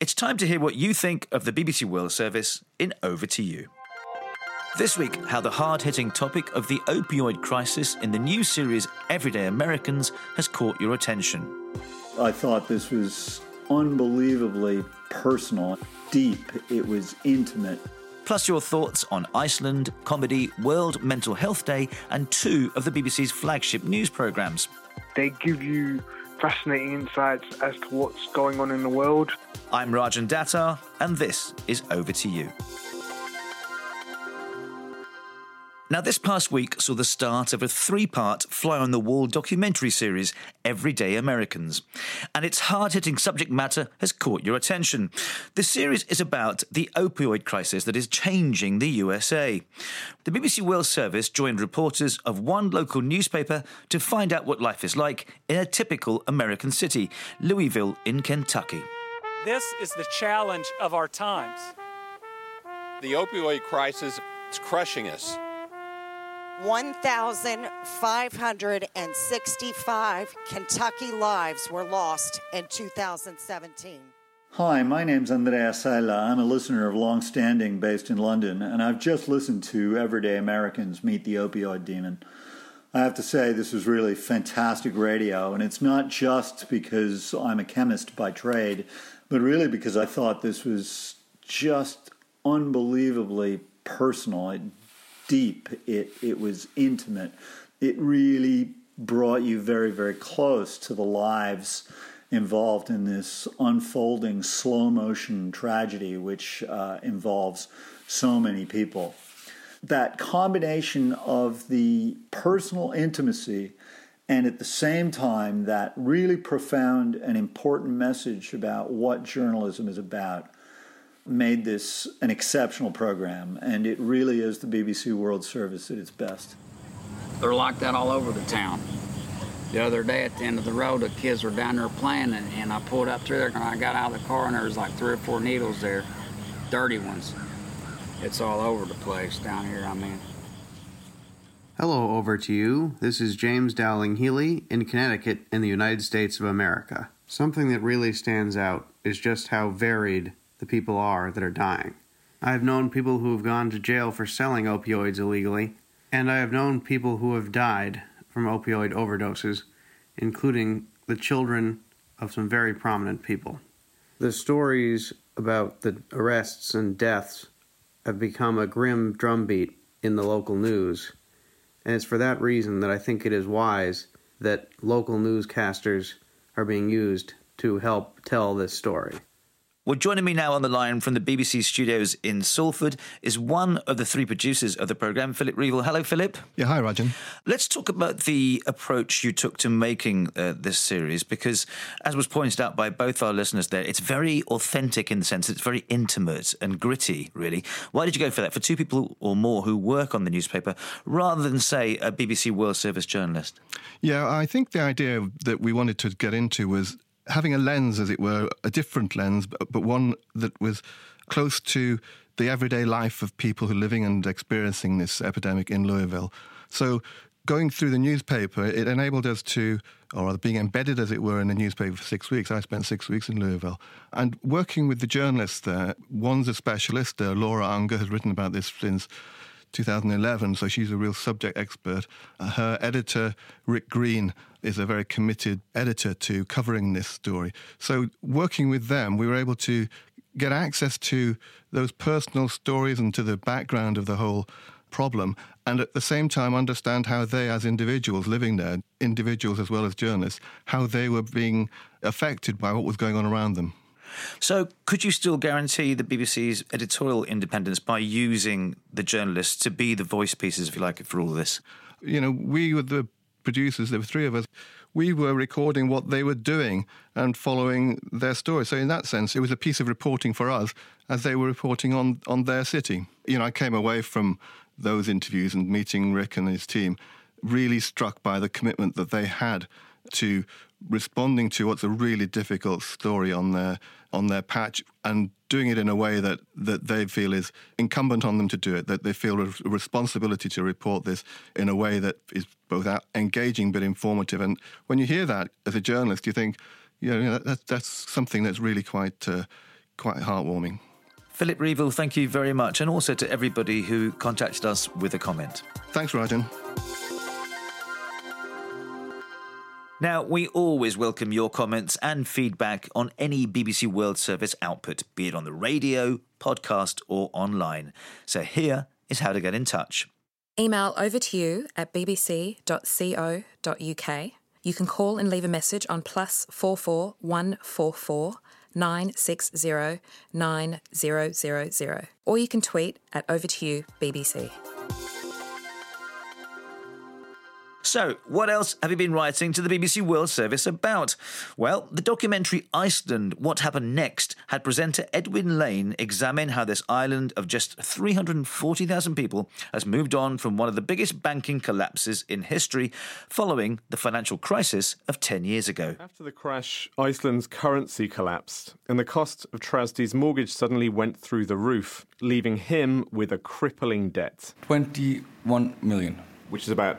It's time to hear what you think of the BBC World Service in Over to You. This week, how the hard-hitting topic of the opioid crisis in the new series Everyday Americans has caught your attention. I thought this was unbelievably personal, deep, it was intimate. Plus your thoughts on Iceland, comedy, World Mental Health Day and two of the BBC's flagship news programmes. They give you fascinating insights as to what's going on in the world. I'm Rajan Datar, and this is Over to You. Now, this past week saw the start of a three-part fly-on-the-wall documentary series, Everyday Americans. And its hard-hitting subject matter has caught your attention. The series is about the opioid crisis that is changing the USA. The BBC World Service joined reporters of one local newspaper to find out what life is like in a typical American city, Louisville in Kentucky. This is the challenge of our times. The opioid crisis is crushing us. 1,565 Kentucky lives were lost in 2017. Hi, my name's Andrea Sala. I'm a listener of Long Standing based in London, and I've just listened to Everyday Americans Meet the Opioid Demon. I have to say this was really fantastic radio, and it's not just because I'm a chemist by trade, but really because I thought this was just unbelievably personal. Deep, it was intimate. It really brought you very, very close to the lives involved in this unfolding slow-motion tragedy which involves so many people. That combination of the personal intimacy and at the same time that really profound and important message about what journalism is about made this an exceptional program, and it really is the BBC World Service at its best. They're like that all over the town. The other day at the end of the road, the kids were down there playing, and I pulled up through there, and I got out of the car, and there was like 3 or 4 needles there, dirty ones. It's all over the place down here, I mean. Hello, Over to You. This is James Dowling Healy in Connecticut in the United States of America. Something that really stands out is just how varied the people are that are dying. I have known people who have gone to jail for selling opioids illegally, and I have known people who have died from opioid overdoses, including the children of some very prominent people. The stories about the arrests and deaths have become a grim drumbeat in the local news, and it's for that reason that I think it is wise that local newscasters are being used to help tell this story. Well, joining me now on the line from the BBC studios in Salford is one of the 3 producers of the programme, Philip Reevell. Hello, Philip. Yeah, hi, Rajan. Let's talk about the approach you took to making this series, because, as was pointed out by both our listeners there, it's very authentic in the sense that it's very intimate and gritty, really. Why did you go for that? For 2 people or more who work on the newspaper, rather than, say, a BBC World Service journalist? Yeah, I think the idea that we wanted to get into was having a lens, as it were, a different lens, but one that was close to the everyday life of people who are living and experiencing this epidemic in Louisville. So going through the newspaper, it enabled us to, or rather being embedded, as it were, in the newspaper for 6 weeks. I spent 6 weeks in Louisville. And working with the journalists there, one's a specialist. Laura Unger has written about this since 2011, so she's a real subject expert. Her editor, Rick Green, is a very committed editor to covering this story. So working with them, we were able to get access to those personal stories and to the background of the whole problem, and at the same time understand how they, as individuals living there, individuals as well as journalists, how they were being affected by what was going on around them. So could you still guarantee the BBC's editorial independence by using the journalists to be the voice pieces, if you like, for all of this? You know, we were the producers, there were 3 of us. We were recording what they were doing and following their story. So in that sense, it was a piece of reporting for us as they were reporting on their city. You know, I came away from those interviews and meeting Rick and his team really struck by the commitment that they had to responding to what's a really difficult story on their patch and doing it in a way that they feel is incumbent on them to do it, that they feel a responsibility to report this in a way that is both engaging but informative. And when you hear that as a journalist, you think, you know, that's something that's really quite quite heartwarming. Philip Reeville, thank you very much, and also to everybody who contacted us with a comment. Thanks, Rajan. Now, we always welcome your comments and feedback on any BBC World Service output, be it on the radio, podcast or online. So here is how to get in touch. Email over to you at bbc.co.uk. You can call and leave a message on +44 144 960 9000, or you can tweet at Over to You BBC. So, what else have you been writing to the BBC World Service about? Well, the documentary Iceland, What Happened Next, had presenter Edwin Lane examine how this island of just 340,000 people has moved on from one of the biggest banking collapses in history following the financial crisis of 10 years ago. After the crash, Iceland's currency collapsed and the cost of Trausti's mortgage suddenly went through the roof, leaving him with a crippling debt. 21 million. Which is about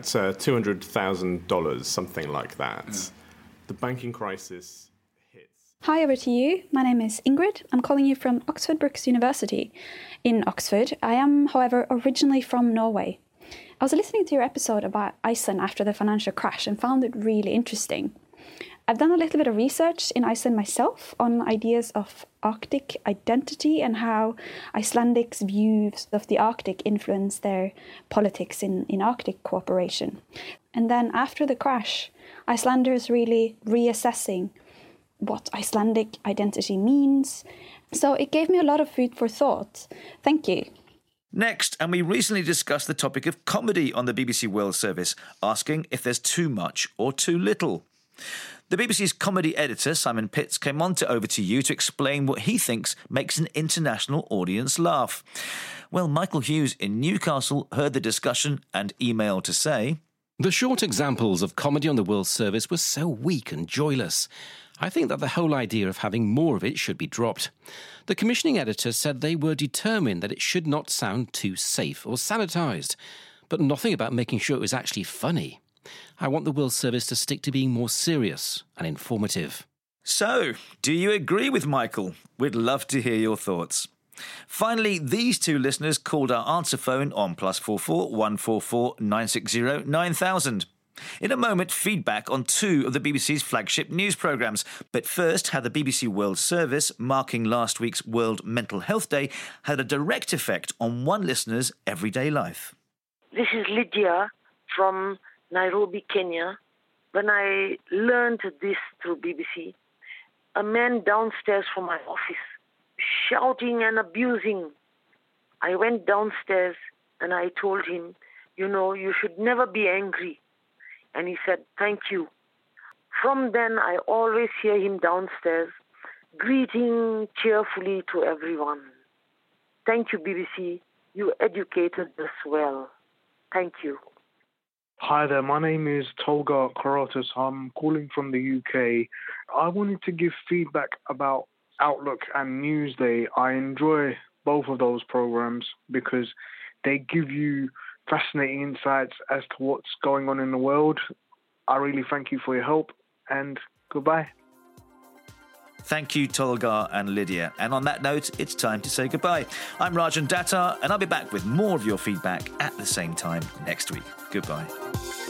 $200,000, something like that. Yeah. The banking crisis hits. Hi, over to you. My name is Ingrid. I'm calling you from Oxford Brookes University in Oxford. I am, however, originally from Norway. I was listening to your episode about Iceland after the financial crash and found it really interesting. I've done a little bit of research in Iceland myself on ideas of Arctic identity and how Icelandics' views of the Arctic influence their politics in Arctic cooperation. And then after the crash, Icelanders really reassessing what Icelandic identity means. So it gave me a lot of food for thought. Thank you. Next, and we recently discussed the topic of comedy on the BBC World Service, asking if there's too much or too little. The BBC's comedy editor, Simon Pitts, came on to Over to You to explain what he thinks makes an international audience laugh. Well, Michael Hughes in Newcastle heard the discussion and emailed to say, "The short examples of comedy on the World Service were so weak and joyless. I think that the whole idea of having more of it should be dropped. The commissioning editor said they were determined that it should not sound too safe or sanitised, but nothing about making sure it was actually funny. I want the World Service to stick to being more serious and informative." So, do you agree with Michael? We'd love to hear your thoughts. Finally, these two listeners called our answer phone on +44 144 960 9000. In a moment, feedback on two of the BBC's flagship news programmes. But first, how the BBC World Service, marking last week's World Mental Health Day, had a direct effect on one listener's everyday life. This is Lydia from Nairobi, Kenya. When I learned this through BBC, a man downstairs from my office shouting and abusing. I went downstairs and I told him, you should never be angry. And he said, "Thank you." From then, I always hear him downstairs greeting cheerfully to everyone. Thank you, BBC. You educated us well. Thank you. Hi there, my name is Tolga Korotas. I'm calling from the UK. I wanted to give feedback about Outlook and Newsday. I enjoy both of those programs because they give you fascinating insights as to what's going on in the world. I really thank you for your help, and goodbye. Thank you, Tolga and Lydia. And on that note, it's time to say goodbye. I'm Rajan Datta, and I'll be back with more of your feedback at the same time next week. Goodbye.